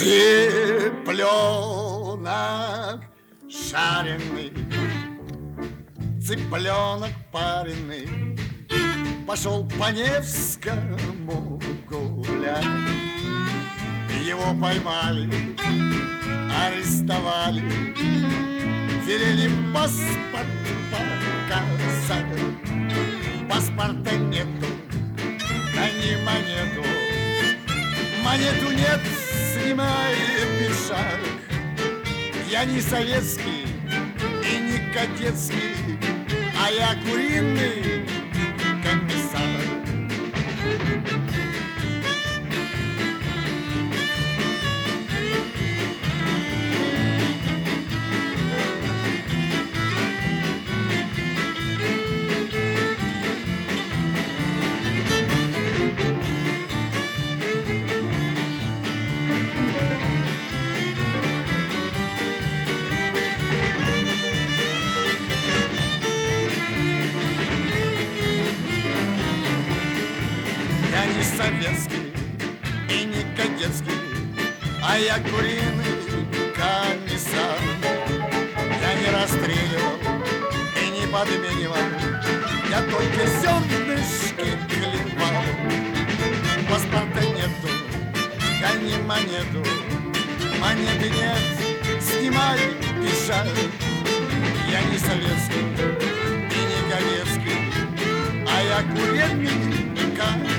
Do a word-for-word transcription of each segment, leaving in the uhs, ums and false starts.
Цыпленок жареный, цыпленок пареный, пошел по Невскому гулять. Его поймали, арестовали, велели паспорт показать. Паспорта нету, да не монету. Монету нет, снимай пиджак. Я не советский и не кадетский, а я куриный комиссар. Советский и не кадетский, а я куриный комиссар. Я не расстреливал и не подменивал, я только зернышки клевал. Паспорта нету, гони монету. Монеты нет, снимай пиджак. Я не советский и не кадетский, а я куриный комиссар.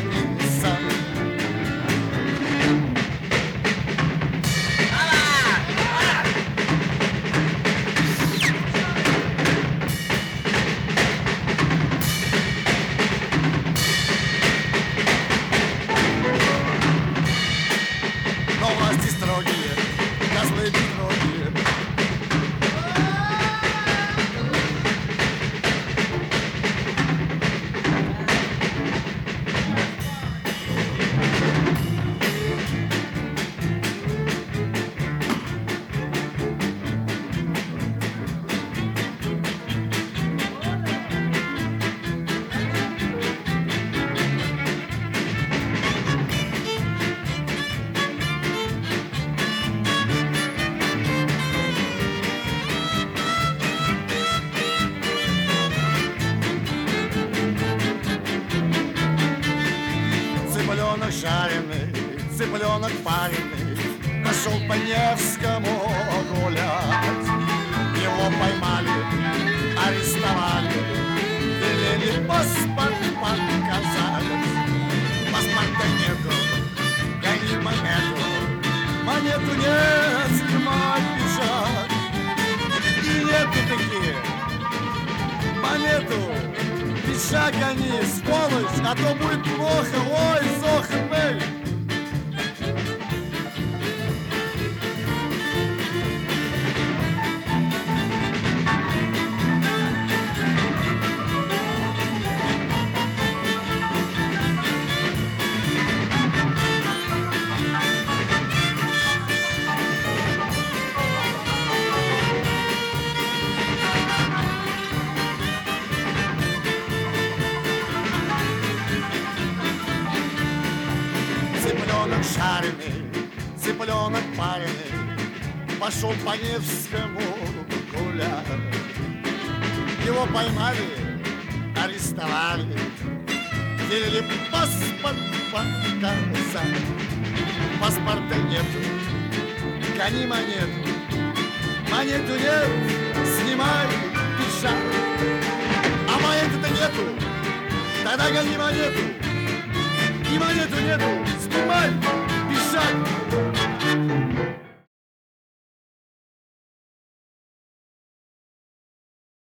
Но власти строгие, козлы безрогие. Цыпленок жареный, цыпленок пареный, пошел по Невскому гулять. Его поймали, арестовали, велели паспорт показать. Паспорта нету, гони монету. Монету нет, снимай пиджак. И нету такие, монету. Пиджак гони, сволочь, а то будет плохо. Ой, Зохмель. Цыпленок жареный, цыпленок пареный, пошел по Невскому гулять. Его поймали, арестовали, велели паспорт показать. Паспорта нету, гони монету. Монету нет, снимай пиджак. А монеты-то нету, тогда гони монету. И монету нету, снимай